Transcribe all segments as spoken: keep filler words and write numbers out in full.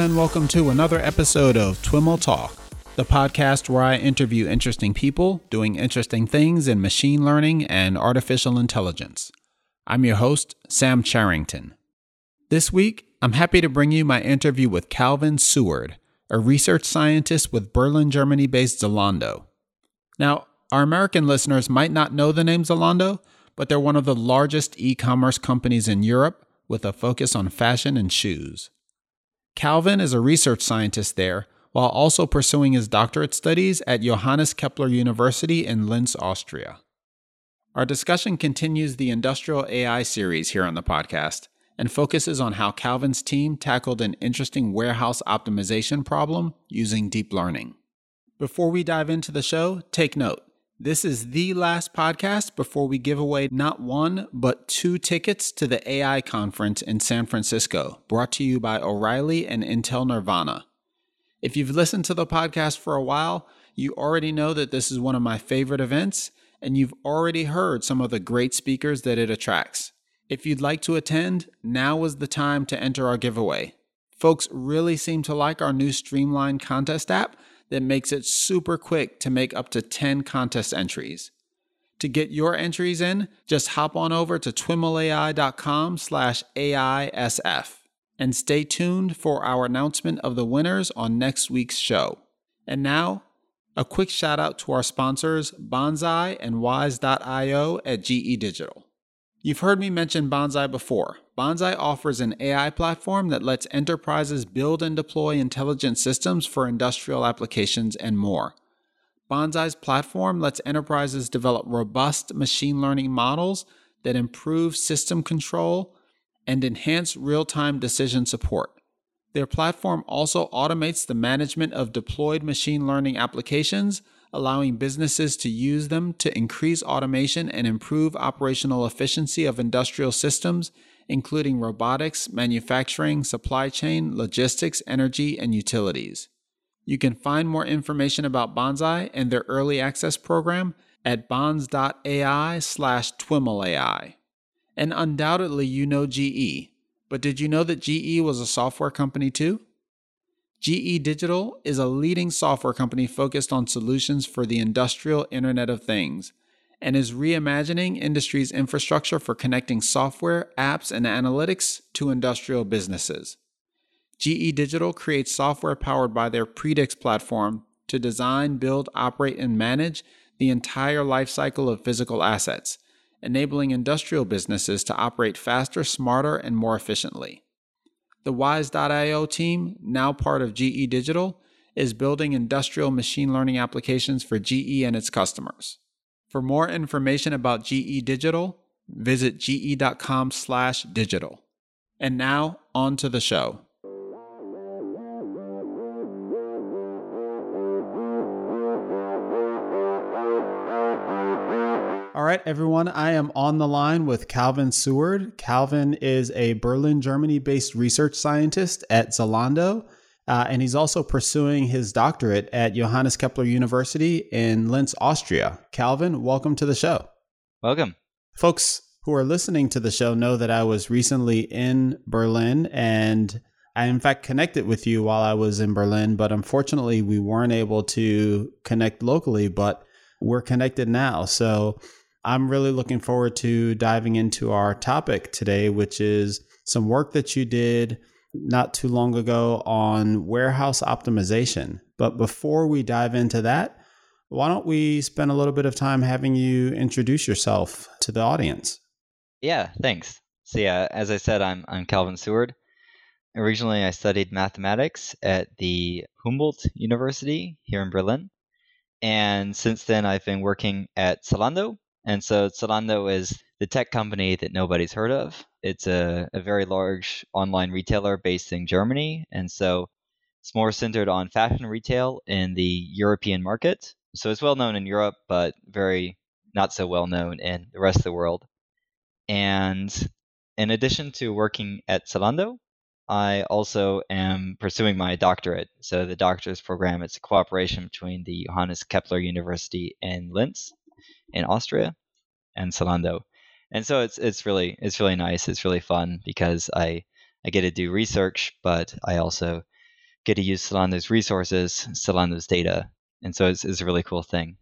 and welcome to another episode of TWIML Talk, the podcast where I interview interesting people doing interesting things in machine learning and artificial intelligence. I'm your host, Sam Charrington. This week, I'm happy to bring you my interview with Calvin Seward, a research scientist with Berlin, Germany-based Zalando. Now, our American listeners might not know the name Zalando, but they're one of the largest e-commerce companies in Europe with a focus on fashion and shoes. Calvin is a research scientist there, while also pursuing his doctorate studies at Johannes Kepler University in Linz, Austria. Our discussion continues the Industrial A I series here on the podcast and focuses on how Calvin's team tackled an interesting warehouse optimization problem using deep learning. Before we dive into the show, take note. This is the last podcast before we give away not one, but two tickets to the A I conference in San Francisco, brought to you by O'Reilly and Intel Nirvana. If you've listened to the podcast for a while, you already know that this is one of my favorite events, and you've already heard some of the great speakers that it attracts. If you'd like to attend, now is the time to enter our giveaway. Folks really seem to like our new streamlined contest app that makes it super quick to make up to ten contest entries. To get your entries in, just hop on over to twimlai.com slash AISF and stay tuned for our announcement of the winners on next week's show. And now, a quick shout out to our sponsors, Bonsai and Wise dot io at G E Digital. You've heard me mention Bonsai before. Bonsai offers an A I platform that lets enterprises build and deploy intelligent systems for industrial applications and more. Bonsai's platform lets enterprises develop robust machine learning models that improve system control and enhance real-time decision support. Their platform also automates the management of deployed machine learning applications, allowing businesses to use them to increase automation and improve operational efficiency of industrial systems, including robotics, manufacturing, supply chain, logistics, energy, and utilities. You can find more information about Bonsai and their early access program at bons.ai slash twimlai. And undoubtedly you know G E, but did you know that G E was a software company too? G E Digital is a leading software company focused on solutions for the industrial Internet of Things and is reimagining industry's infrastructure for connecting software, apps, and analytics to industrial businesses. G E Digital creates software powered by their Predix platform to design, build, operate, and manage the entire lifecycle of physical assets, enabling industrial businesses to operate faster, smarter, and more efficiently. The Wise dot io team, now part of G E Digital, is building industrial machine learning applications for G E and its customers. For more information about G E Digital, visit ge.com slash digital. And now, on to the show. All right, everyone, I am on the line with Calvin Seward. Calvin is a Berlin, Germany-based research scientist at Zalando, uh, and he's also pursuing his doctorate at Johannes Kepler University in Linz, Austria. Calvin, welcome to the show. Welcome. Folks who are listening to the show know that I was recently in Berlin, and I, in fact, connected with you while I was in Berlin, but unfortunately, we weren't able to connect locally, but we're connected now. So I'm really looking forward to diving into our topic today, which is some work that you did not too long ago on warehouse optimization. But before we dive into that, why don't we spend a little bit of time having you introduce yourself to the audience? Yeah, thanks. So yeah, as I said, I'm I'm Calvin Seward. Originally, I studied mathematics at the Humboldt University here in Berlin. And since then, I've been working at Zalando. And so Zalando is the tech company that nobody's heard of. It's a, a very large online retailer based in Germany. And so it's more centered on fashion retail in the European market. So it's well known in Europe, but very not so well known in the rest of the world. And in addition to working at Zalando, I also am pursuing my doctorate. So the doctorate program, it's a cooperation between the Johannes Kepler University in Linz in Austria and Zalando. And so it's it's really it's really nice. It's really fun because I I get to do research, but I also get to use Zalando's resources, Zalando's data. And so it's, it's a really cool thing.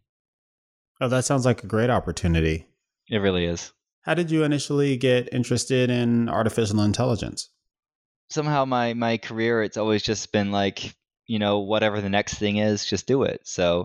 Oh, that sounds like a great opportunity. It really is. How did you initially get interested in artificial intelligence? Somehow my, my career, it's always just been like, you know, whatever the next thing is, just do it. So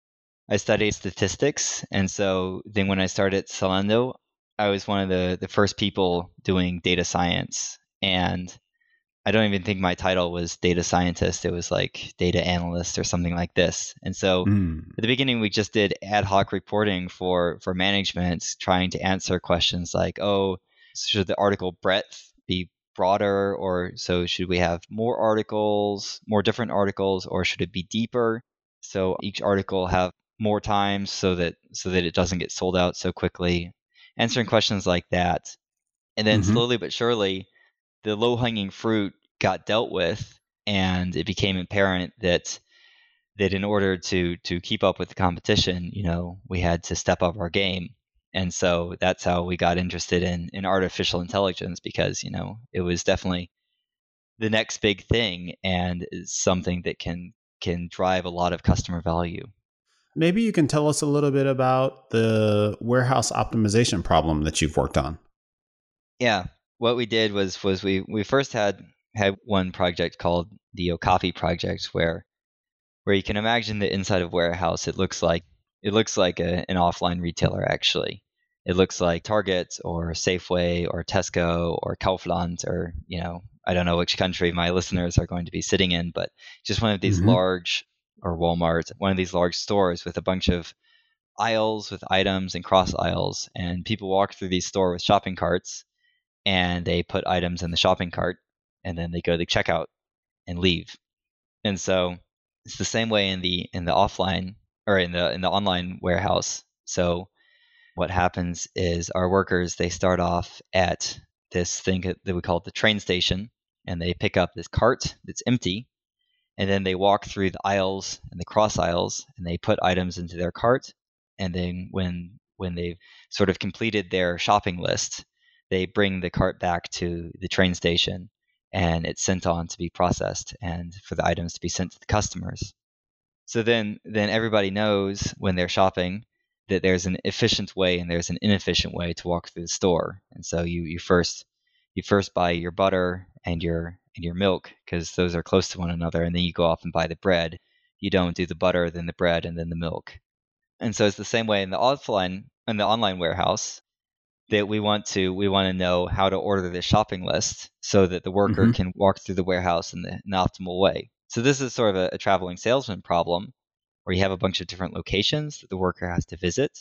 I studied statistics. And so then when I started at Zalando, I was one of the, the first people doing data science. And I don't even think my title was data scientist. It was like data analyst or something like this. And so mm. at the beginning, we just did ad hoc reporting for, for management, trying to answer questions like, oh, should the article breadth be broader? Or so should we have more articles, more different articles, or should it be deeper? So each article have more times so that so that it doesn't get sold out so quickly. Answering questions like that. And then mm-hmm. slowly but surely, the low-hanging fruit got dealt with, and it became apparent that that in order to to keep up with the competition, you know, we had to step up our game. And so that's how we got interested in in artificial intelligence, because, you know, it was definitely the next big thing and is something that can can drive a lot of customer value. Maybe you can tell us a little bit about the warehouse optimization problem that you've worked on. Yeah. What we did was was we, we first had had one project called the Okapi project, where where you can imagine the inside of warehouse. It looks like it looks like a, an offline retailer. Actually, it looks like Target or Safeway or Tesco or Kaufland, or, you know, I don't know which country my listeners are going to be sitting in, but just one of these mm-hmm. large, or Walmart, one of these large stores with a bunch of aisles with items and cross aisles, and people walk through these stores with shopping carts. And they put items in the shopping cart, and then they go to checkout and leave. And so it's the same way in the in the offline or in the in the online warehouse. So what happens is our workers, they start off at this thing that we call the train station, and they pick up this cart that's empty, and then they walk through the aisles and the cross aisles, and they put items into their cart. And then when when they've sort of completed their shopping list, they bring the cart back to the train station, and it's sent on to be processed and for the items to be sent to the customers. So then, then everybody knows when they're shopping that there's an efficient way and there's an inefficient way to walk through the store. And so you, you first you first buy your butter and your and your milk, because those are close to one another, and then you go off and buy the bread. You don't do the butter, then the bread, and then the milk. And so it's the same way in the offline in the online warehouse. That we want to we want to know how to order the shopping list so that the worker mm-hmm. can walk through the warehouse in the, in the optimal way. So this is sort of a, a traveling salesman problem, where you have a bunch of different locations that the worker has to visit,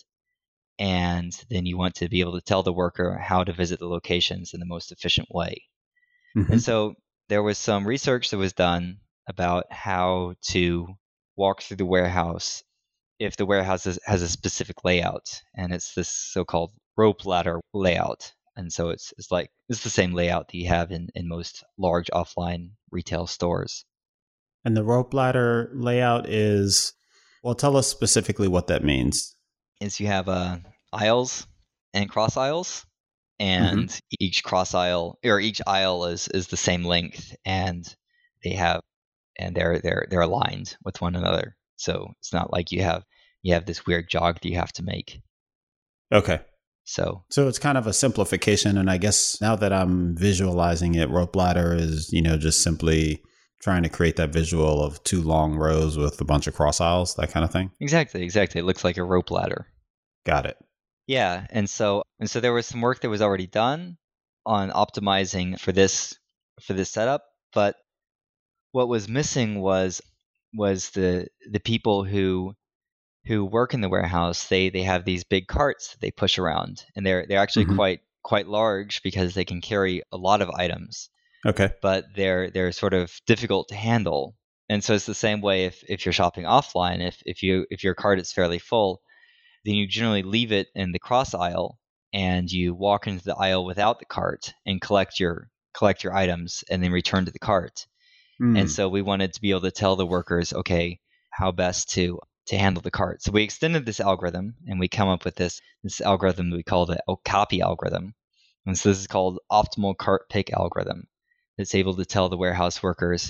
and then you want to be able to tell the worker how to visit the locations in the most efficient way. Mm-hmm. And so there was some research that was done about how to walk through the warehouse if the warehouse is, has a specific layout, and it's this so-called rope ladder layout. And so it's it's like it's the same layout that you have in, in most large offline retail stores. And the rope ladder layout is, well, tell us specifically what that means. Is you have uh, aisles and cross aisles, and mm-hmm. each cross aisle or each aisle is, is the same length, and they have and they're they're they're aligned with one another. So it's not like you have you have this weird jog that you have to make. Okay. So so it's kind of a simplification. And I guess now that I'm visualizing it, rope ladder is, you know, just simply trying to create that visual of two long rows with a bunch of cross aisles, that kind of thing. Exactly, exactly. It looks like a rope ladder. Got it. Yeah. And so and so there was some work that was already done on optimizing for this for this setup, but what was missing was was the the people who who work in the warehouse. They they have these big carts that they push around, and they're they're actually mm-hmm. quite quite large because they can carry a lot of items. Okay. But they're they're sort of difficult to handle. And so it's the same way if, if you're shopping offline, if if you if your cart is fairly full, then you generally leave it in the cross aisle and you walk into the aisle without the cart and collect your collect your items and then return to the cart. Mm. And so we wanted to be able to tell the workers, okay, how best to to handle the cart. So we extended this algorithm, and we come up with this this algorithm that we call the Okapi algorithm. And so this is called optimal cart pick algorithm. It's able to tell the warehouse workers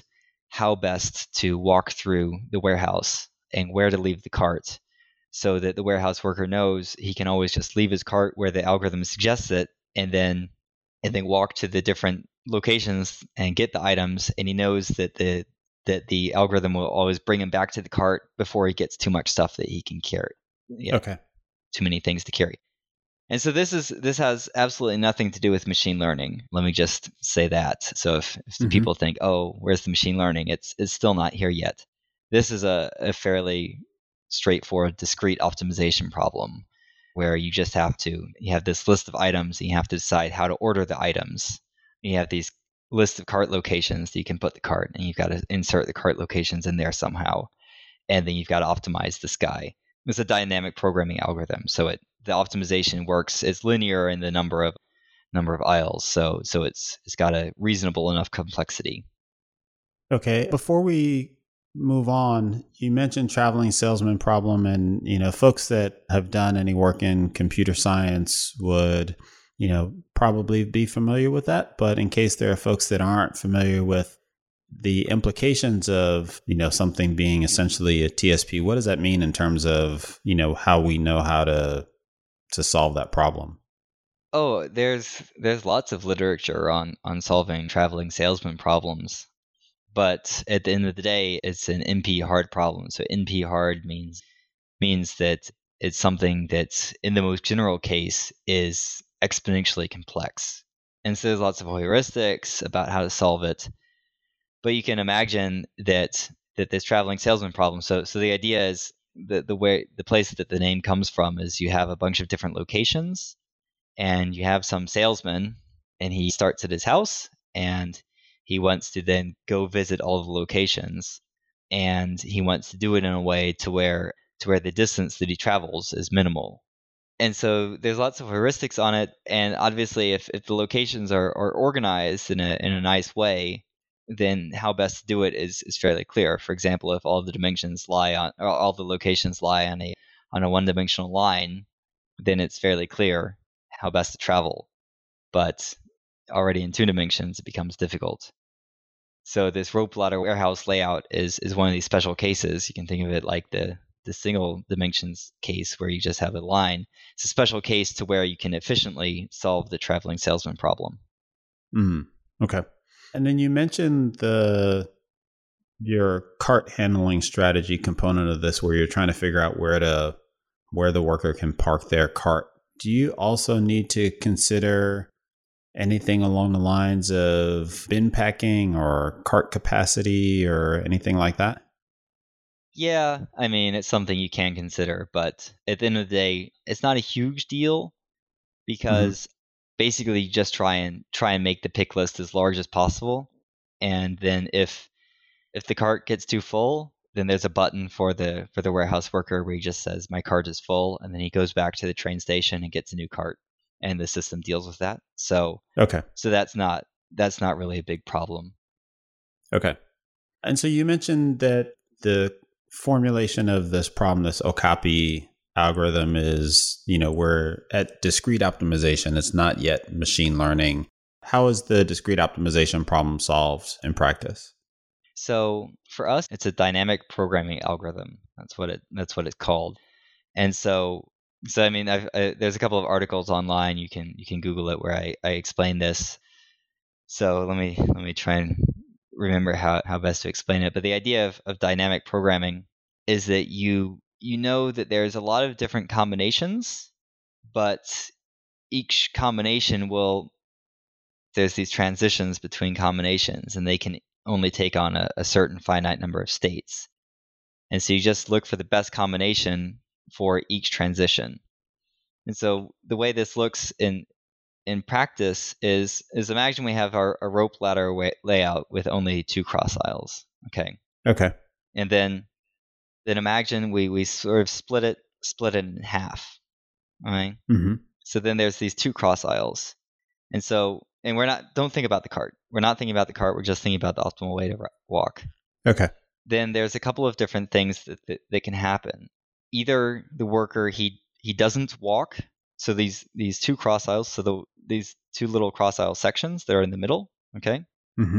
how best to walk through the warehouse and where to leave the cart, so that the warehouse worker knows he can always just leave his cart where the algorithm suggests it, and then and then walk to the different locations and get the items, and he knows that the that the algorithm will always bring him back to the cart before he gets too much stuff that he can carry. Yeah, Okay. too many things to carry. And so this is this has absolutely nothing to do with machine learning. Let me just say that. So if, if Mhm. people think, oh, where's the machine learning? It's it's still not here yet. This is a, a fairly straightforward discrete optimization problem where you just have to you have this list of items and you have to decide how to order the items. You have these lists of cart locations that you can put the cart, and you've got to insert the cart locations in there somehow. And then you've got to optimize this guy. It's a dynamic programming algorithm, so it the optimization works. It's linear in the number of number of aisles, so so it's it's got a reasonable enough complexity. Okay. Before we move on, you mentioned traveling salesman problem, and you know, folks that have done any work in computer science would, you know, probably be familiar with that. But in case there are folks that aren't familiar with the implications of, you know, something being essentially a T S P, what does that mean in terms of, you know, how we know how to to solve that problem? Oh, there's there's lots of literature on on solving traveling salesman problems, but at the end of the day, it's an N P hard problem. So N P hard means means that it's something that's in the most general case is exponentially complex. And so there's lots of heuristics about how to solve it. But you can imagine that that this traveling salesman problem. So so the idea is the the way the place that the name comes from is you have a bunch of different locations, and you have some salesman, and he starts at his house, and he wants to then go visit all the locations, and he wants to do it in a way to where to where the distance that he travels is minimal. And so there's lots of heuristics on it, and obviously if, if the locations are, are organized in a in a nice way, then how best to do it is, is fairly clear. For example, if all the dimensions lie on or all the locations lie on a on a one dimensional line, then it's fairly clear how best to travel. But already in two dimensions, it becomes difficult. So this rope ladder warehouse layout is is one of these special cases. You can think of it like the the single dimensions case where you just have a line. It's a special case to where you can efficiently solve the traveling salesman problem. Mm, okay. And then you mentioned the your cart handling strategy component of this, where you're trying to figure out where to where the worker can park their cart. Do you also need to consider anything along the lines of bin packing or cart capacity or anything like that? Yeah, I mean, it's something you can consider, but at the end of the day, it's not a huge deal Mm-hmm. because basically you just try and try and make the pick list as large as possible. And then if if the cart gets too full, then there's a button for the for the warehouse worker where he just says my cart is full, and then he goes back to the train station and gets a new cart, and the system deals with that. So Okay. so that's not that's not really a big problem. Okay. And so you mentioned that the formulation of this problem, this Okapi algorithm, is, you know, we're at discrete optimization. It's not yet machine learning. How is the discrete optimization problem solved in practice? So for us, it's a dynamic programming algorithm. That's what it that's what it's called. And so so I mean, I've, I, there's a couple of articles online. You can you can Google it where I, I explain this. So let me let me try and remember how, how best to explain it. But the idea of, of dynamic programming is that you you know that there's a lot of different combinations, but each combination will there's these transitions between combinations, and they can only take on a, a certain finite number of states. And so you just look for the best combination for each transition. And so the way this looks in in practice is is imagine we have our a rope ladder way, layout with only two cross aisles. Okay. Okay. And then then imagine we, we sort of split it split it in half. All right. Mm-hmm. So then there's these two cross aisles. And so and we're not don't think about the cart. We're not thinking about the cart, we're just thinking about the optimal way to walk. Okay. Then there's a couple of different things that, that, that can happen. Either the worker he he doesn't walk, so these these two cross aisles, so the these two little cross aisle sections that are in the middle, okay? Mm-hmm.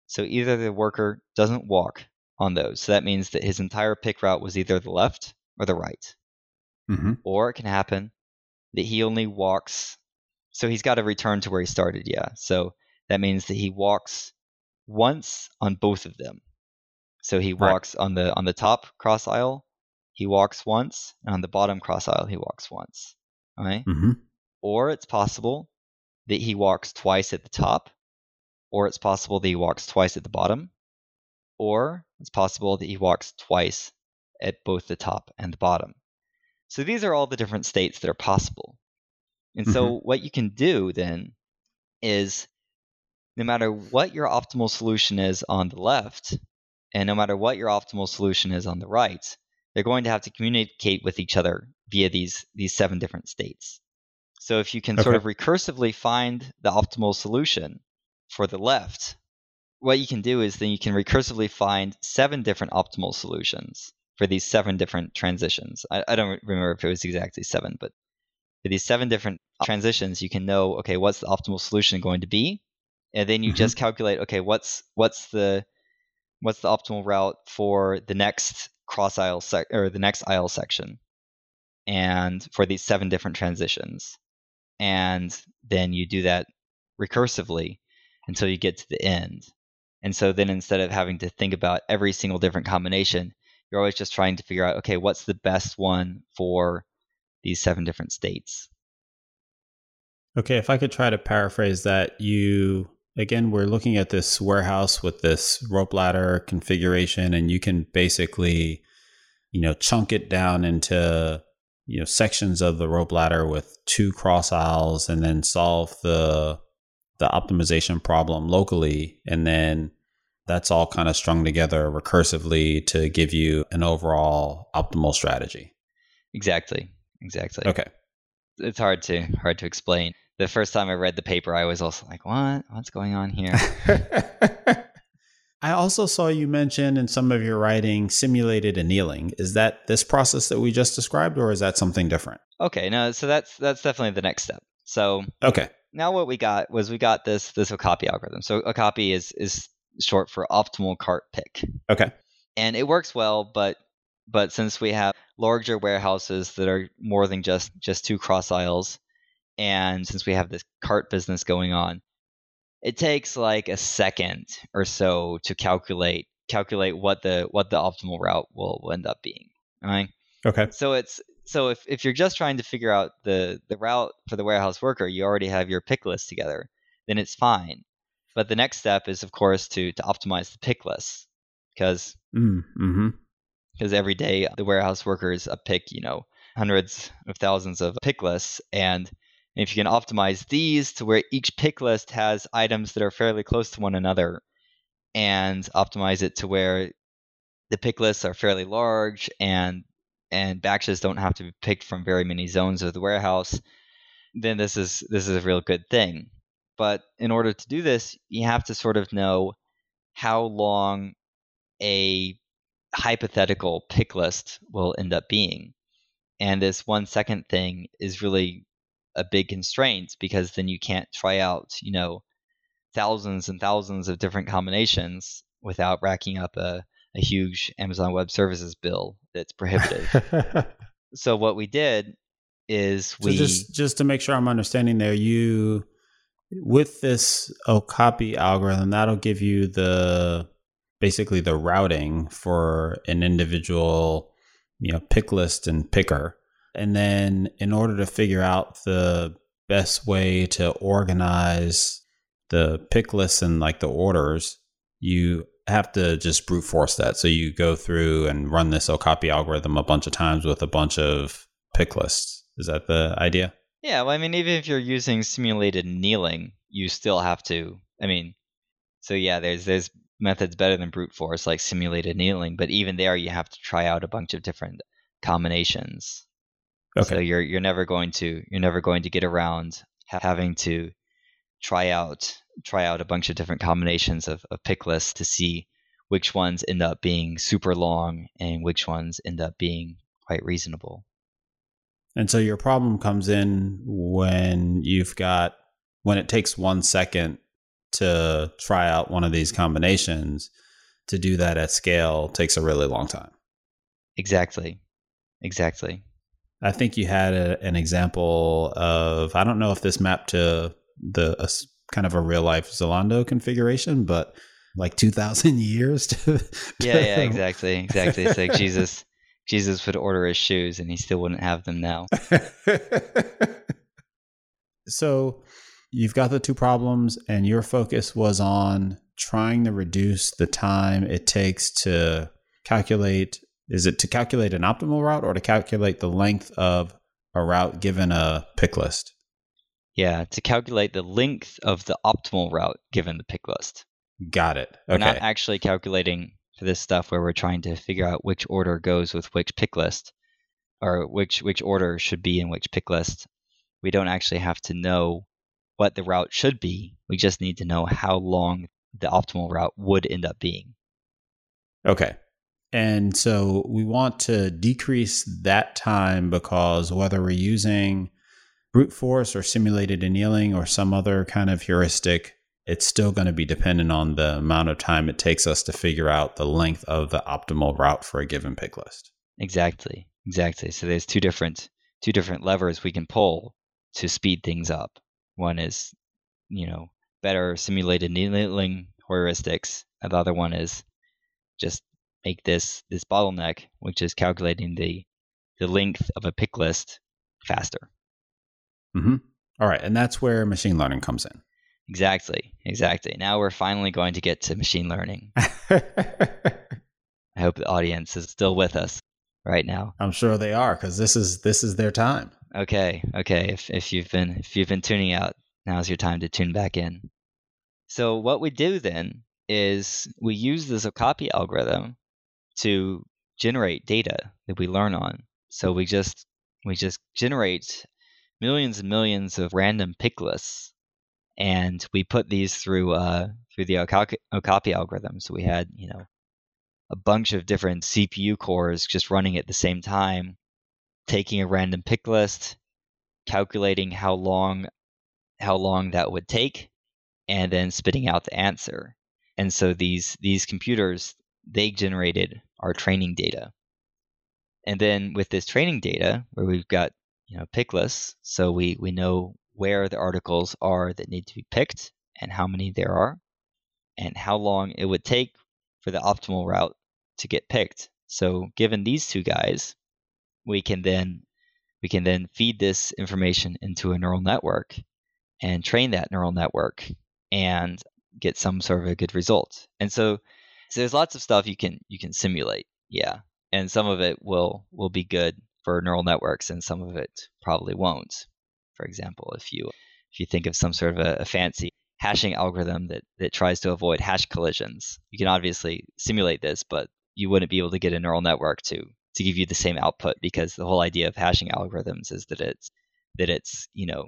So either the worker doesn't walk on those. So that means that his entire pick route was either the left or the right. Mm-hmm. Or it can happen that he only walks. So he's got to return to where he started. Yeah. So that means that he walks once on both of them. So he Right. walks on the on the top cross aisle, he walks once, and on the bottom cross aisle, he walks once. All right? Mm-hmm. Or it's possible that he walks twice at the top, or it's possible that he walks twice at the bottom, or it's possible that he walks twice at both the top and the bottom. So these are all the different states that are possible. And so Mm-hmm. what you can do then is no matter what your optimal solution is on the left, and no matter what your optimal solution is on the right, they're going to have to communicate with each other via these, these seven different states. So if you can sort of Okay. recursively find the optimal solution for the left, what you can do is then you can recursively find seven different optimal solutions for these seven different transitions. I, I don't remember if it was exactly seven, but for these seven different transitions, you can know, okay, what's the optimal solution going to be? And then you Mm-hmm. just calculate, okay, what's what's the what's the optimal route for the next cross aisle sec or the next aisle section, and for these seven different transitions, and then you do that recursively until you get to the end. And so then instead of having to think about every single different combination, you're always just trying to figure out, okay, what's the best one for these seven different states. Okay, if I could try to paraphrase that, you again, we're looking at this warehouse with this rope ladder configuration, and you can basically, you know, chunk it down into, you know, sections of the rope ladder with two cross aisles, and then solve the the optimization problem locally, and then that's all kind of strung together recursively to give you an overall optimal strategy. Exactly. Exactly. Okay. It's hard to hard to explain. The first time I read the paper, I was also like, "What? What's going on here?" I also saw you mention in some of your writing simulated annealing. Is that this process that we just described, or is that something different? Okay, no, so that's that's definitely the next step. So Okay. now what we got was we got this this Okapi algorithm. So Okapi is is short for optimal cart pick. Okay. And it works well, but but since we have larger warehouses that are more than just just two cross aisles, and since we have this cart business going on, it takes like a second or so to calculate calculate what the what the optimal route will, will end up being. All right. Okay. So it's so if, if you're just trying to figure out the, the route for the warehouse worker, you already have your pick list together, then it's fine. But the next step is, of course, to to optimize the pick list, because Mm, mm-hmm. because every day the warehouse workers pick, you know, hundreds of thousands of pick lists, and if you can optimize these to where each pick list has items that are fairly close to one another, and optimize it to where the pick lists are fairly large and and batches don't have to be picked from very many zones of the warehouse, then this is this is a real good thing. But in order to do this, you have to sort of know how long a hypothetical pick list will end up being. And this one second thing is really a big constraint, because then you can't try out, you know, thousands and thousands of different combinations without racking up a, a huge Amazon Web Services bill that's prohibitive. So what we did is we So just just to make sure I'm understanding there, you with this Okapi algorithm, that'll give you the basically the routing for an individual, you know, pick list and picker. And then in order to figure out the best way to organize the pick lists and like the orders, you have to just brute force that. So you go through and run this Okapi algorithm a bunch of times with a bunch of pick lists. Is that the idea? Yeah, well, I mean, even if you're using simulated annealing, you still have to. I mean, so yeah, there's there's methods better than brute force, like simulated annealing, but even there, you have to try out a bunch of different combinations. Okay. So you're you're never going to you're never going to get around having to try out try out a bunch of different combinations of, of pick lists to see which ones end up being super long and which ones end up being quite reasonable. And so your problem comes in when you've got, when it takes one second to try out one of these combinations, to do that at scale takes a really long time. Exactly. Exactly. I think you had a, an example of, I don't know if this mapped to the a, kind of a real life Zalando configuration, but like two thousand years. To, to yeah, yeah, exactly. Exactly. It's like Jesus, Jesus would order his shoes and he still wouldn't have them now. So you've got the two problems and your focus was on trying to reduce the time it takes to calculate. Is it to calculate an optimal route or to calculate the length of a route given a pick list? Yeah, to calculate the length of the optimal route given the pick list. Got it. Okay. We're not actually calculating for this stuff where we're trying to figure out which order goes with which pick list, or which which order should be in which pick list. We don't actually have to know what the route should be. We just need to know how long the optimal route would end up being. Okay. And so we want to decrease that time because whether we're using brute force or simulated annealing or some other kind of heuristic, it's still going to be dependent on the amount of time it takes us to figure out the length of the optimal route for a given pick list. Exactly. Exactly. So there's two different two different levers we can pull to speed things up. One is, you know, better simulated annealing heuristics, and the other one is just make this this bottleneck, which is calculating the the length of a pick list, faster. Mm-hmm. All right, and that's where machine learning comes in. Exactly, exactly. Now we're finally going to get to machine learning. I hope the audience is still with us right now. I'm sure they are, because this is this is their time. Okay, okay. If if you've been if you've been tuning out, now's your time to tune back in. So what we do then is we use the Okapi algorithm to generate data that we learn on. So we just we just generate millions and millions of random pick lists, and we put these through uh, through the Okapi, Okapi algorithm. So we had, you know, a bunch of different C P U cores just running at the same time, taking a random pick list, calculating how long how long that would take, and then spitting out the answer. And so these these computers, they generated our training data. And then with this training data, where we've got, you know, pick lists, so we, we know where the articles are that need to be picked and how many there are and how long it would take for the optimal route to get picked. So given these two guys, we can then we can then feed this information into a neural network and train that neural network and get some sort of a good result. And so, so there's lots of stuff you can you can simulate, yeah, and some of it will will be good for neural networks, and some of it probably won't. For example, if you if you think of some sort of a, a fancy hashing algorithm that that tries to avoid hash collisions, you can obviously simulate this, but you wouldn't be able to get a neural network to to give you the same output, because the whole idea of hashing algorithms is that it's that it's you know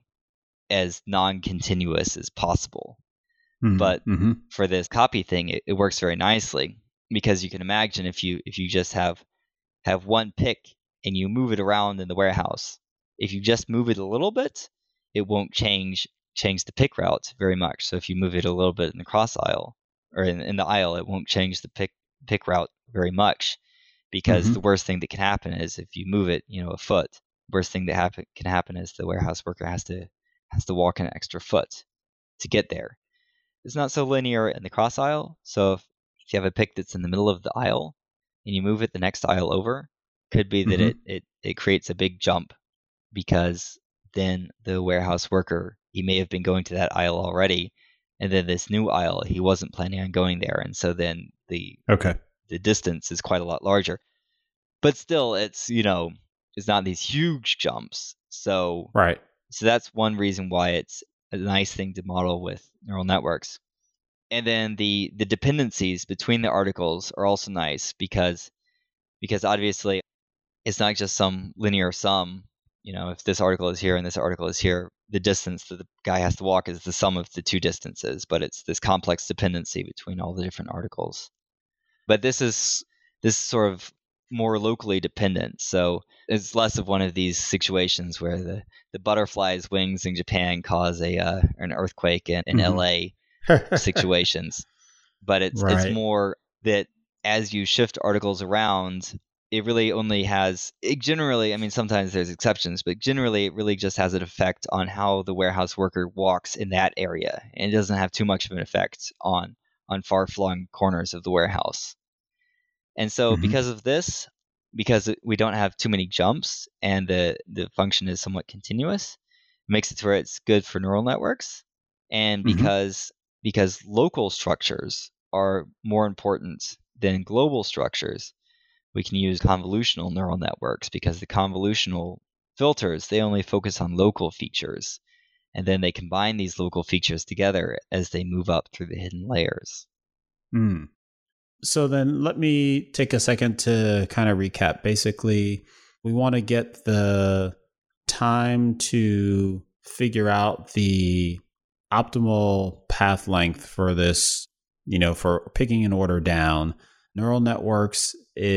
as non-continuous as possible. Mm-hmm. But mm-hmm. for this copy thing, it, it works very nicely, because you can imagine if you if you just have have one pick and you move it around in the warehouse, if you just move it a little bit, it won't change change the pick route very much. So if you move it a little bit in the cross aisle or in, in the aisle, it won't change the pick pick route very much, because mm-hmm. the worst thing that can happen is if you move it, you know, a foot. The worst thing that happen can happen is the warehouse worker has to has to walk an extra foot to get there. It's not so linear in the cross aisle. So if, if you have a pick that's in the middle of the aisle and you move it the next aisle over, could be that mm-hmm. it, it, it creates a big jump, because then the warehouse worker, he may have been going to that aisle already, and then this new aisle, he wasn't planning on going there. And so then the okay. the distance is quite a lot larger. But still, it's, you know, it's not these huge jumps. So right. So that's one reason why it's a nice thing to model with neural networks. And then the, the dependencies between the articles are also nice, because because obviously it's not just some linear sum. You know, if this article is here and this article is here, the distance that the guy has to walk is the sum of the two distances, but it's this complex dependency between all the different articles. But this is this is sort of more locally dependent. So it's less of one of these situations where the, the butterfly's wings in Japan cause a uh, an earthquake in, in mm-hmm. L A, situations. But it's Right. it's more that as you shift articles around, it really only has it generally, I mean, sometimes there's exceptions, but generally it really just has an effect on how the warehouse worker walks in that area. And it doesn't have too much of an effect on on far-flung corners of the warehouse. And so hmm because of this, because it- we don't have too many jumps and the, the function is somewhat continuous, it makes it to where it's good for neural networks. And hmm because because local structures are more important than global structures, we can use convolutional neural networks because the convolutional filters, they only focus on local features. And then they combine these local features together as they move up through the hidden layers. Mm. So then let me take a second to kind of recap. Basically, we want to get the time to figure out the optimal path length for this, you know, for picking an order down. Neural networks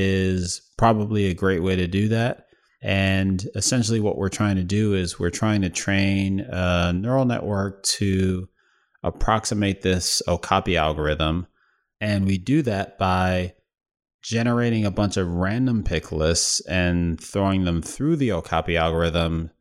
is probably a great way to do that. And essentially what we're trying to do is we're trying to train a neural network to approximate this Okapi algorithm. And we do that by generating a bunch of random pick lists and throwing them through the Okapi algorithm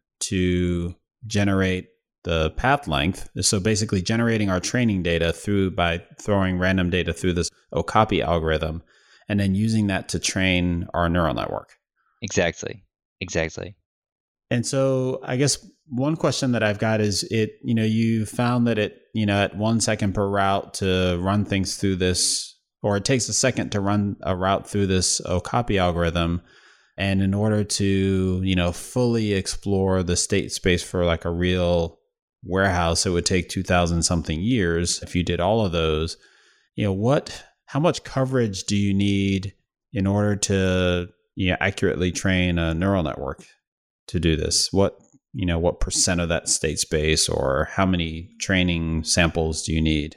to generate the path length. So basically generating our training data through by throwing random data through this Okapi algorithm and then using that to train our neural network. Exactly. Exactly. And so I guess one question that I've got is it, you know, you found that it, you know, at one second per route to run things through this, or it takes a second to run a route through this Okapi algorithm. And in order to, you know, fully explore the state space for like a real warehouse, it would take two thousand something years. If you did all of those, you know, what, how much coverage do you need in order to, you know, accurately train a neural network to do this? What, you know, what percent of that state space or how many training samples do you need?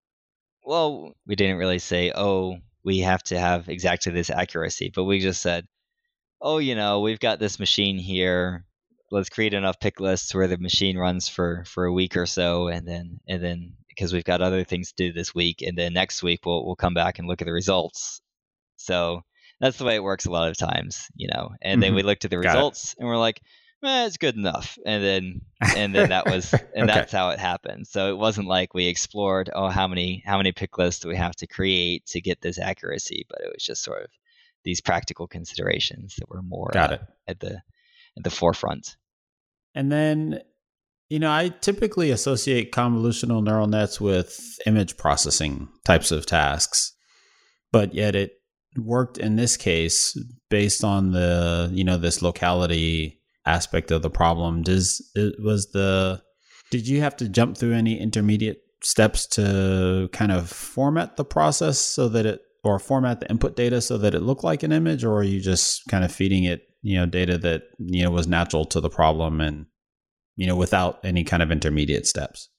Well, we didn't really say, oh, we have to have exactly this accuracy, but we just said, oh, you know, we've got this machine here. Let's create enough pick lists where the machine runs for, for a week or so, and then and then because we've got other things to do this week, and then next week we'll we'll come back and look at the results. So that's the way it works a lot of times, you know. And then Mm-hmm. we looked at the Got it. results and we're like, eh, it's good enough. And then and then that was and Okay. that's how it happened. So it wasn't like we explored, oh, how many how many pick lists do we have to create to get this accuracy, but it was just sort of these practical considerations that were more Got uh, it. at the at the forefront. And then, you know, I typically associate convolutional neural nets with image processing types of tasks, but yet it worked in this case based on the, you know, this locality aspect of the problem. Does it was the did you have to jump through any intermediate steps to kind of format the process so that it or format the input data so that it looked like an image, or are you just kind of feeding it, you know, data that, you know, was natural to the problem and, you know, without any kind of intermediate steps?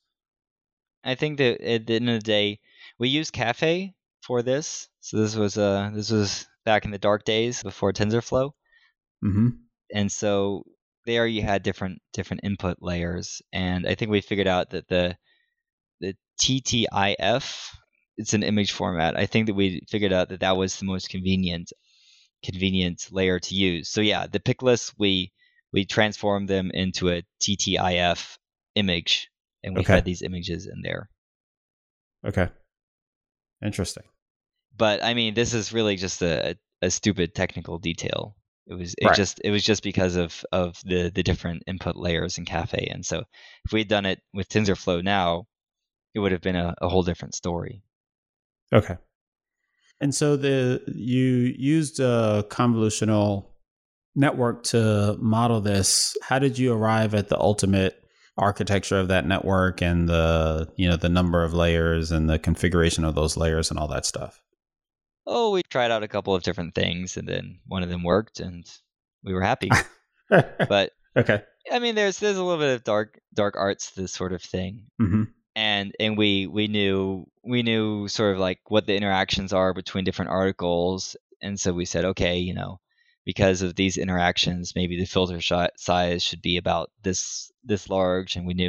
I think that at the end of the day, we use Caffe for this. So this was uh this was back in the dark days before TensorFlow. Mm-hmm. And so there you had different different input layers, and I think we figured out that the the T T I F, it's an image format. I think that we figured out that that was the most convenient convenient layer to use. So yeah, the pick lists, we we transformed them into a T T I F image, and we Okay. fed these images in there. Okay. Interesting. But I mean, this is really just a, a stupid technical detail. It was it Right. just it was just because of of the the different input layers in Caffe. And so if we'd done it with TensorFlow now, it would have been a, a whole different story. Okay. And so the you used a convolutional network to model this. How did you arrive at the ultimate architecture of that network and the, you know, the number of layers and the configuration of those layers and all that stuff? Oh, we tried out a couple of different things, and then one of them worked, and we were happy. But okay. I mean, there's there's a little bit of dark dark arts to this sort of thing. Mm-hmm. and and we we knew we knew sort of like what the interactions are between different articles, and so we said, okay, you know, because of these interactions, maybe the filter shot size should be about this this large, and we knew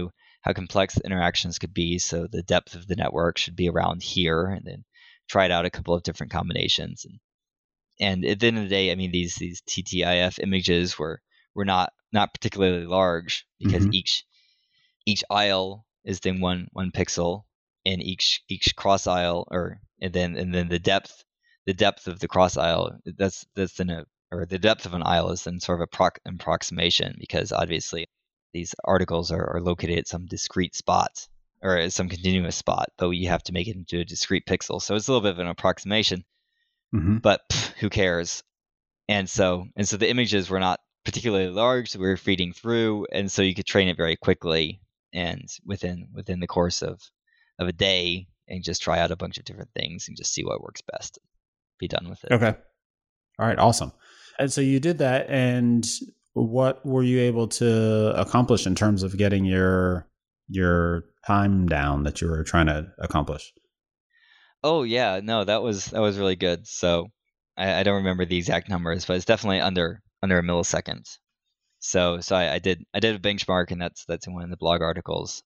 how complex the interactions could be. So the depth of the network should be around here, and then tried out a couple of different combinations. And and at the end of the day, I mean, these these T T I F images were were not not particularly large because Mm-hmm. each each aisle is then one one pixel, and each each cross aisle, or and then and then the depth the depth of the cross aisle, that's that's then a or the depth of an aisle is then sort of a proc- approximation, because obviously these articles are, are located at some discrete spot or at some continuous spot, but you have to make it into a discrete pixel. So it's a little bit of an approximation, Mm-hmm. but pff, who cares? And so and so the images were not particularly large, so we were feeding through, and so you could train it very quickly and within within the course of of a day, and just try out a bunch of different things and just see what works best. Be done with it. Okay. All right. Awesome. And so you did that, and what were you able to accomplish in terms of getting your your time down that you were trying to accomplish? Oh yeah, no, that was that was really good. So I, I don't remember the exact numbers, but it's definitely under under a millisecond. So so I, I did I did a benchmark, and that's that's in one of the blog articles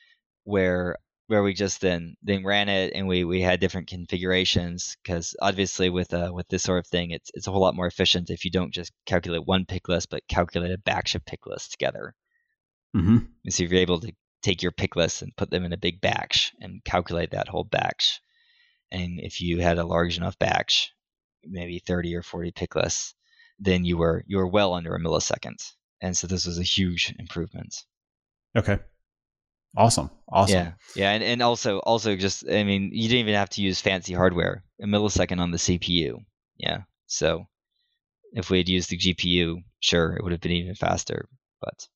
where where we just then then ran it, and we we had different configurations, because obviously with uh with this sort of thing, it's it's a whole lot more efficient if you don't just calculate one pick list, but calculate a batch of pick lists together. Mm-hmm. And so if you're able to take your pick lists and put them in a big batch and calculate that whole batch, and if you had a large enough batch, maybe thirty or forty pick lists, then you were you were well under a millisecond. And so this was a huge improvement. Okay. Awesome. Awesome. Yeah, yeah, and, and also also just I mean, you didn't even have to use fancy hardware. A millisecond on the C P U. Yeah. So if we had used the G P U, sure, it would have been even faster. But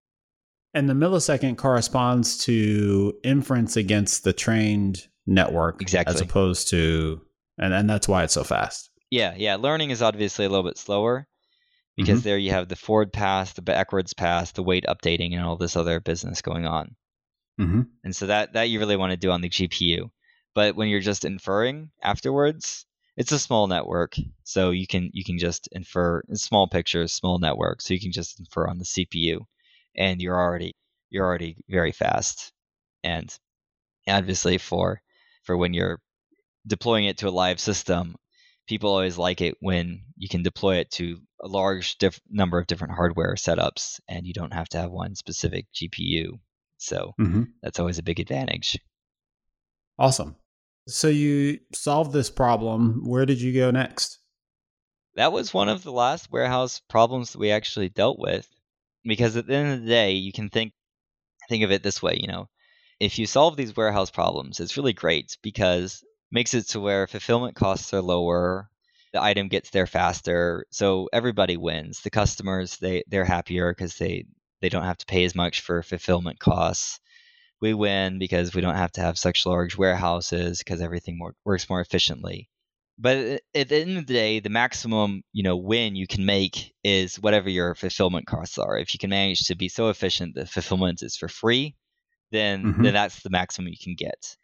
And the millisecond corresponds to inference against the trained network, exactly, as opposed to, and and that's why it's so fast. Yeah, yeah. Learning is obviously a little bit slower, because Mm-hmm. there you have the forward pass, the backwards pass, the weight updating, and all this other business going on. Mm-hmm. And so that that you really want to do on the G P U. But when you're just inferring afterwards, it's a small network, so you can you can just infer small pictures, small network, so you can just infer on the C P U, and you're already you're already very fast. And obviously for for when you're deploying it to a live system, people always like it when you can deploy it to a large diff- number of different hardware setups, and you don't have to have one specific G P U. So Mm-hmm. that's always a big advantage. Awesome. So you solved this problem. Where did you go next? That was one of the last warehouse problems that we actually dealt with, because at the end of the day, you can think think of it this way, you know, if you solve these warehouse problems, it's really great, because it makes it to where fulfillment costs are lower, the item gets there faster, so everybody wins. The customers, they they're happier because they they don't have to pay as much for fulfillment costs. We win because we don't have to have such large warehouses, because everything more, works more efficiently. But at the end of the day, the maximum, you know, win you can make is whatever your fulfillment costs are. If you can manage to be so efficient that fulfillment is for free, then Mm-hmm. then that's the maximum you can get.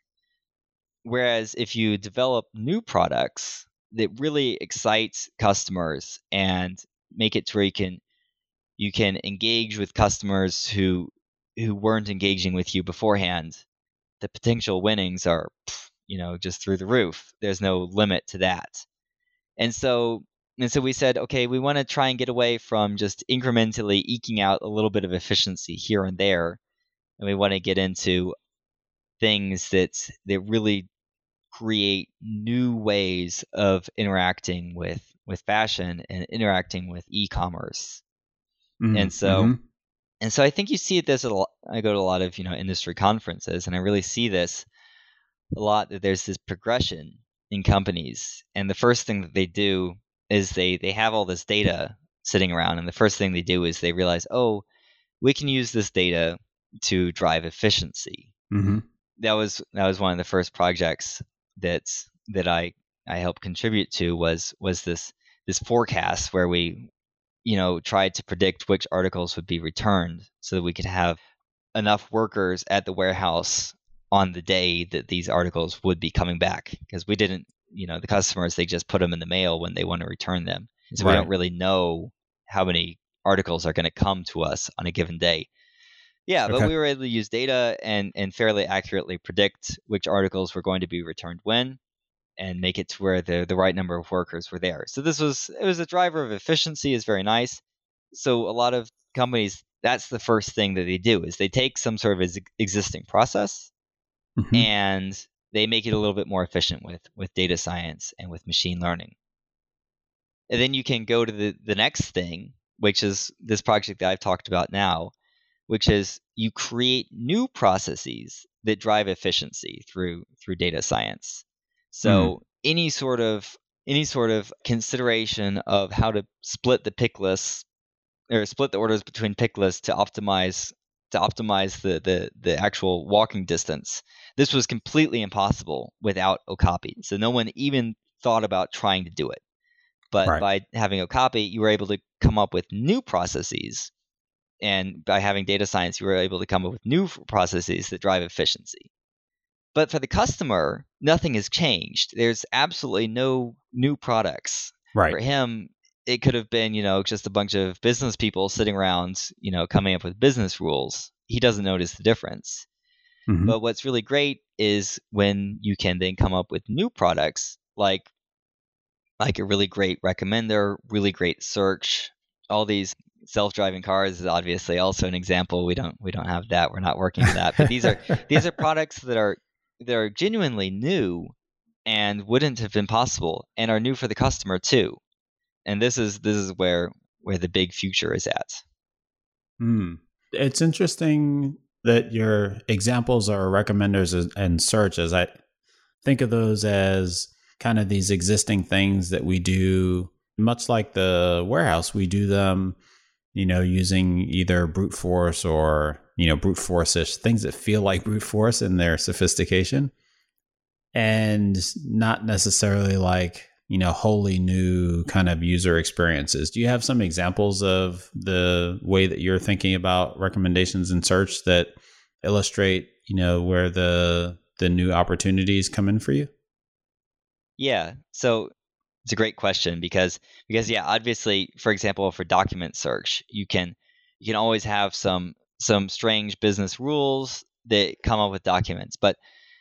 Whereas if you develop new products that really excite customers and make it to where you can you can engage with customers who who weren't engaging with you beforehand, the potential winnings are, you know, just through the roof. There's no limit to that. And so and so we said, okay, we want to try and get away from just incrementally eking out a little bit of efficiency here and there, and we want to get into things that that really create new ways of interacting with with fashion and interacting with e-commerce. And so Mm-hmm. and so I think you see this a lot. I go to a lot of, you know, industry conferences, and I really see this a lot, that there's this progression in companies, and the first thing that they do is they they have all this data sitting around, and the first thing they do is they realize, oh, we can use this data to drive efficiency. Mm-hmm. That was that was one of the first projects that that I I helped contribute to, was was this this forecast where we, you know, tried to predict which articles would be returned, so that we could have enough workers at the warehouse on the day that these articles would be coming back, because we didn't, you know, the customers, they just put them in the mail when they want to return them. And so we Right. don't really know how many articles are going to come to us on a given day. Yeah, but Okay. we were able to use data and, and fairly accurately predict which articles were going to be returned when and make it to where the, the right number of workers were there. So this was it was a driver of efficiency, is very nice. So a lot of companies, that's the first thing that they do is they take some sort of ex- existing process Mm-hmm. and they make it a little bit more efficient with with data science and with machine learning. And then you can go to the, the next thing, which is this project that I've talked about now, which is you create new processes that drive efficiency through through data science. So Mm. any sort of any sort of consideration of how to split the pick lists or split the orders between pick lists to optimize to optimize the, the the actual walking distance. This was completely impossible without Okapi. So no one even thought about trying to do it. But Right. by having Okapi, you were able to come up with new processes, and by having data science, you were able to come up with new processes that drive efficiency. But for the customer, nothing has changed. There's absolutely no new products. Right. For him, it could have been, you know, just a bunch of business people sitting around, you know, coming up with business rules. He doesn't notice the difference. Mm-hmm. But what's really great is when you can then come up with new products like like a really great recommender, really great search. All these self-driving cars is obviously also an example. We don't we don't have that. We're not working on that. But these are these are products that are that are genuinely new and wouldn't have been possible and are new for the customer too. And this is this is where where the big future is at. Mm. It's interesting that your examples are recommenders and searches. I think of those as kind of these existing things that we do, much like the warehouse. We do them, you know, using either brute force or, you know, brute force-ish things that feel like brute force in their sophistication, and not necessarily like, you know, wholly new kind of user experiences. Do you have some examples of the way that you're thinking about recommendations in search that illustrate, you know, where the the new opportunities come in for you? Yeah. So it's a great question because because yeah, obviously, for example, for document search, you can you can always have some some strange business rules that come up with documents. But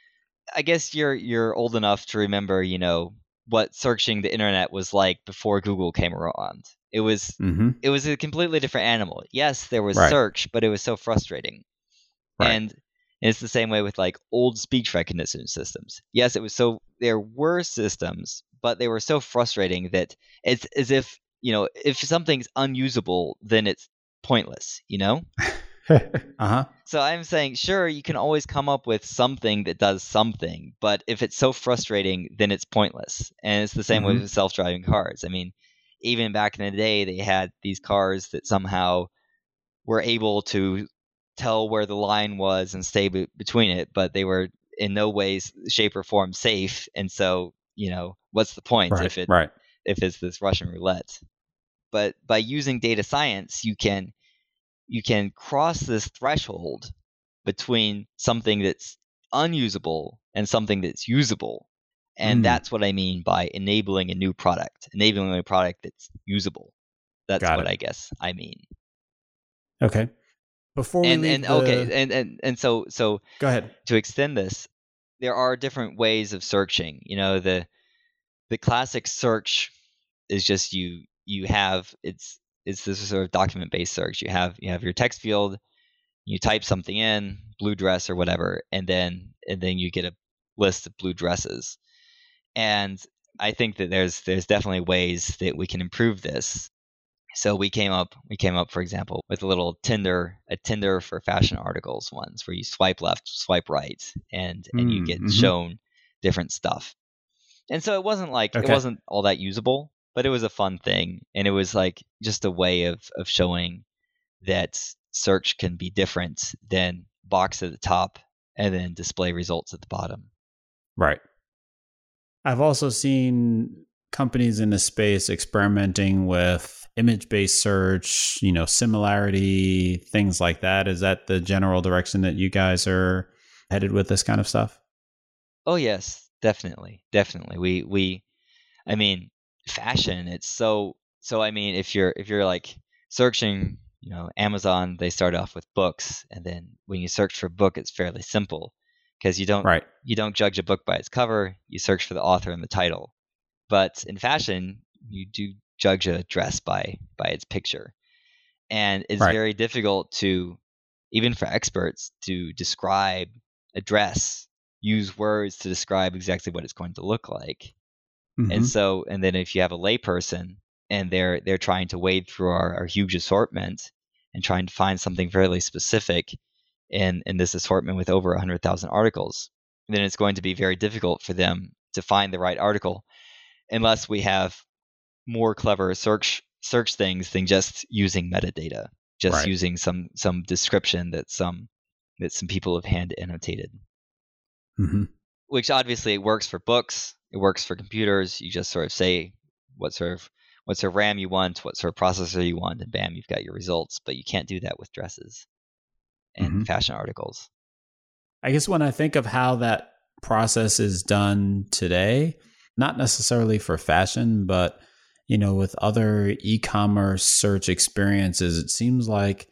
I guess you're you're old enough to remember, you know, what searching the internet was like before Google came around. It was Mm-hmm. it was a completely different animal. Yes, there was Right. search, but it was so frustrating. Right. And it's the same way with like old speech recognition systems. Yes, it was so there were systems, but they were so frustrating that it's as if, you know, if something's unusable, then it's pointless, you know? Uh-huh. So I'm saying, sure, you can always come up with something that does something, but if it's so frustrating, then it's pointless. And it's the same way Mm-hmm. with self-driving cars. I mean, even back in the day, they had these cars that somehow were able to tell where the line was and stay be- between it, but they were in no ways, shape, or form safe. And so, you know, what's the point Right. if it Right. if it's this Russian roulette? But by using data science, you can you can cross this threshold between something that's unusable and something that's usable. And Mm. that's what I mean by enabling a new product, enabling a product that's usable. That's Got what it. I guess I mean. Okay. Before we And and leave okay, the and and and so so Go ahead. to extend this, there are different ways of searching. You know, the the classic search is just you you have it's it's this sort of document based search. You have you have your text field, you type something in, blue dress or whatever, and then and then you get a list of blue dresses. And I think that there's there's definitely ways that we can improve this. So we came up we came up, for example, with a little Tinder, a Tinder for fashion articles ones where you swipe left, swipe right, and and you Mm. get Mm-hmm. shown different stuff. And so it wasn't like it Okay. wasn't all that usable, but it was a fun thing, and it was like just a way of of showing that search can be different than box at the top and then display results at the bottom. Right. I've also seen companies in the space experimenting with image-based search, you know, similarity, things like that. Is that the general direction that you guys are headed with this kind of stuff? Oh yes, definitely. Definitely. We we I mean, fashion, it's so so I mean, if you're if you're like searching You know, Amazon, they start off with books, and then when you search for a book, it's fairly simple because you don't Right. you don't judge a book by its cover, you search for the author and the title. But in fashion, you do judge a dress by by its picture. And it's Right. very difficult to, even for experts, to describe a dress, use words to describe exactly what it's going to look like. And Mm-hmm. so, and then if you have a layperson and they're they're trying to wade through our, our huge assortment and trying to find something fairly specific in, in this assortment with over one hundred thousand articles, then it's going to be very difficult for them to find the right article unless we have more clever search search things than just using metadata, just Right. using some some description that some that some people have hand annotated. Mm-hmm. Which obviously it works for books, it works for computers. You just sort of say what sort of what sort of RAM you want, what sort of processor you want, and bam, you've got your results. But you can't do that with dresses and Mm-hmm. fashion articles. I guess when I think of how that process is done today, not necessarily for fashion, but you know, with other e-commerce search experiences, it seems like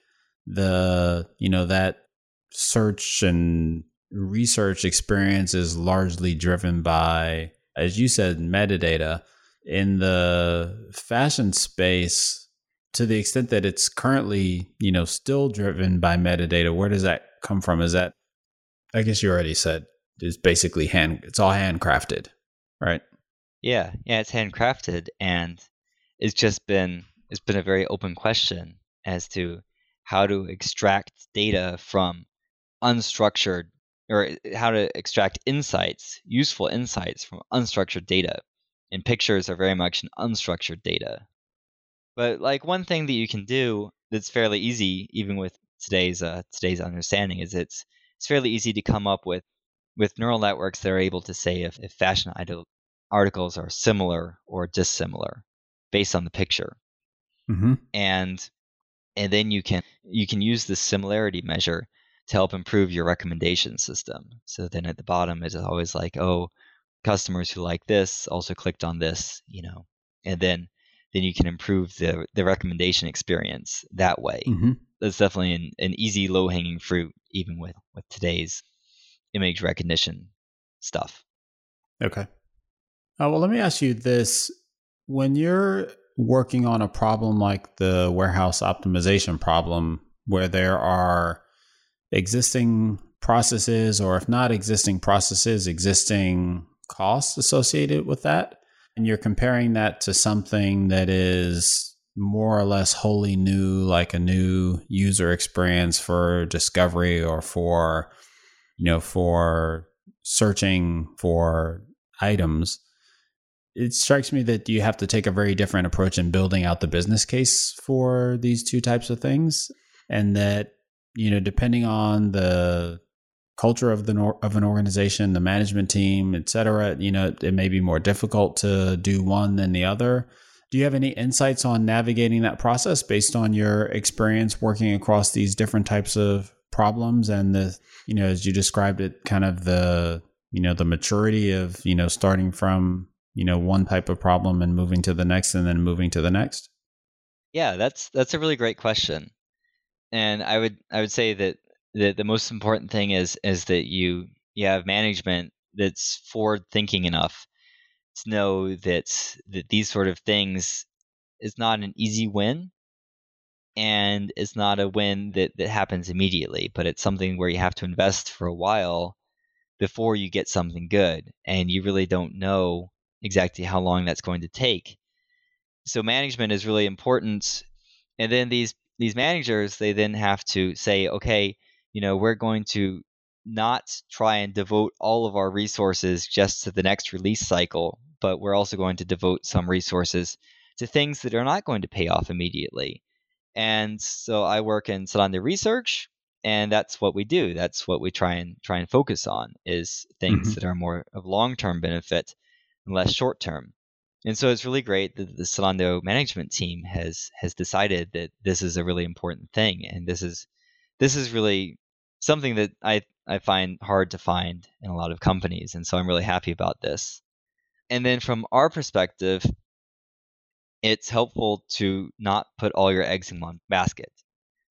the, you know, that search and research experience is largely driven by, as you said, metadata. In the fashion space, to the extent that it's currently, you know, still driven by metadata, where does that come from? Is that, I guess you already said, it's basically hand, it's all handcrafted, right? Yeah, yeah, it's handcrafted, and it's just been it's been a very open question as to how to extract data from unstructured, or how to extract insights, useful insights from unstructured data. And pictures are very much an unstructured data. But like one thing that you can do that's fairly easy, even with today's uh, today's understanding, is it's it's fairly easy to come up with with neural networks that are able to say if, if fashion idol, articles are similar or dissimilar based on the picture. Mm-hmm. And and then you can you can use this similarity measure to help improve your recommendation system. So then at the bottom it's always like, oh, customers who like this also clicked on this, you know, and then then you can improve the the recommendation experience that way. Mm-hmm. That's definitely an, an easy low hanging fruit, even with with today's image recognition stuff. Okay. Uh, well, let me ask you this. When you're working on a problem like the warehouse optimization problem, where there are existing processes, or if not existing processes, existing costs associated with that, and you're comparing that to something that is more or less wholly new, like a new user experience for discovery or for, you know, for searching for items, it strikes me that you have to take a very different approach in building out the business case for these two types of things. And that, you know, depending on the culture of the of an organization, the management team, et cetera, you know, it may be more difficult to do one than the other. Do you have any insights on navigating that process based on your experience working across these different types of problems and the, you know, as you described it, kind of the, you know, the maturity of, you know, starting from, you know, one type of problem and moving to the next and then moving to the next? Yeah, that's that's a really great question. And I would I would say that the the most important thing is is that you you have management that's forward thinking enough to know that that these sort of things is not an easy win, and it's not a win that, that happens immediately, but it's something where you have to invest for a while before you get something good, and you really don't know exactly how long that's going to take. So management is really important, and then these these managers, they then have to say, okay, you know, we're going to not try and devote all of our resources just to the next release cycle, but we're also going to devote some resources to things that are not going to pay off immediately. And so I work in Zalando research, and that's what we do. That's what we try and try and focus on, is things Mm-hmm. that are more of long-term benefit and less short-term. And so it's really great that the Zalando management team has has decided that this is a really important thing, and this is this is really something that I I find hard to find in a lot of companies, and so I'm really happy about this. And then from our perspective, it's helpful to not put all your eggs in one basket.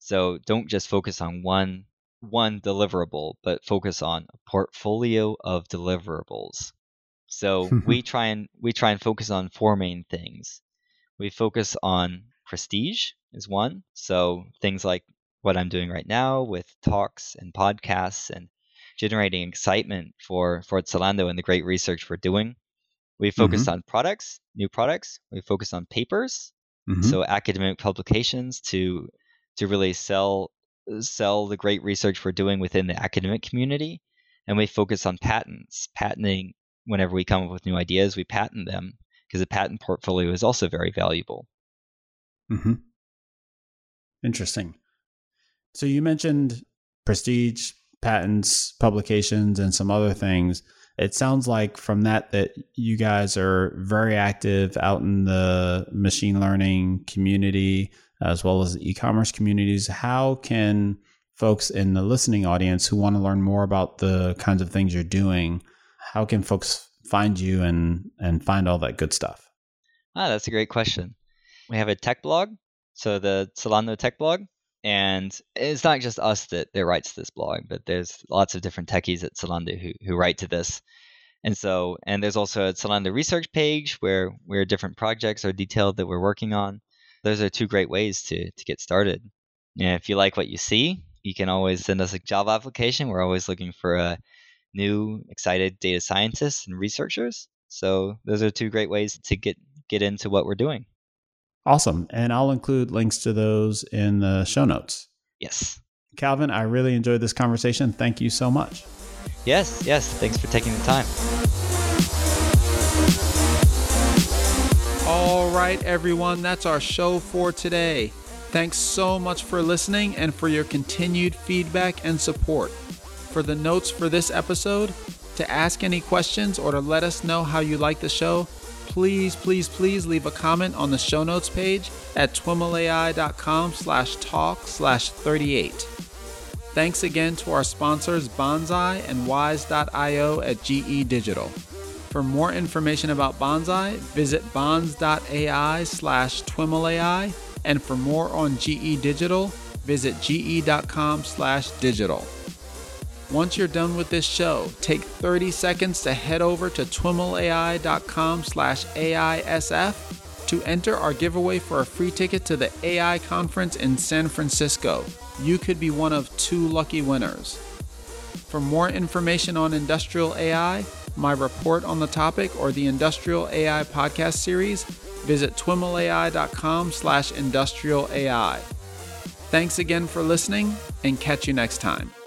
So don't just focus on one one deliverable, but focus on a portfolio of deliverables. So we try and we try and focus on four main things. We focus on prestige is one. So things like what I'm doing right now with talks and podcasts and generating excitement for, for Zalando and the great research we're doing. We focus mm-hmm. on products, new products. We focus on papers, mm-hmm. so academic publications to to really sell sell the great research we're doing within the academic community. And we focus on patents, patenting. Whenever we come up with new ideas, we patent them because the patent portfolio is also very valuable. Mm-hmm. Interesting. So you mentioned prestige, patents, publications, and some other things. It sounds like from that that you guys are very active out in the machine learning community as well as the e-commerce communities. How can folks in the listening audience who want to learn more about the kinds of things you're doing, how can folks find you and, and find all that good stuff? Ah, that's a great question. We have a tech blog, so the Zalando tech blog. And it's not just us that, that writes this blog, but there's lots of different techies at Zalando who, who write to this. And so, and there's also a Zalando research page where, where different projects are detailed that we're working on. Those are two great ways to, to get started. And if you like what you see, you can always send us a job application. We're always looking for a new, excited data scientists and researchers. So those are two great ways to get, get into what we're doing. Awesome. And I'll include links to those in the show notes. Yes. Calvin, I really enjoyed this conversation. Thank you so much. Yes, yes. Thanks for taking the time. All right, everyone. That's our show for today. Thanks so much for listening and for your continued feedback and support. For the notes for this episode, to ask any questions or to let us know how you like the show, please, please, please leave a comment on the show notes page at twimlai.com slash talk slash 38. Thanks again to our sponsors Bonsai and Wise dot io at G E Digital. For more information about Bonsai, visit bonds.ai slash twimlai, and for more on G E Digital, visit ge.com slash digital. Once you're done with this show, take thirty seconds to head over to twimlai.com slash AISF to enter our giveaway for a free ticket to the A I conference in San Francisco. You could be one of two lucky winners. For more information on industrial A I, my report on the topic, or the Industrial A I podcast series, visit twimlai.com slash industrial AI. Thanks again for listening, and catch you next time.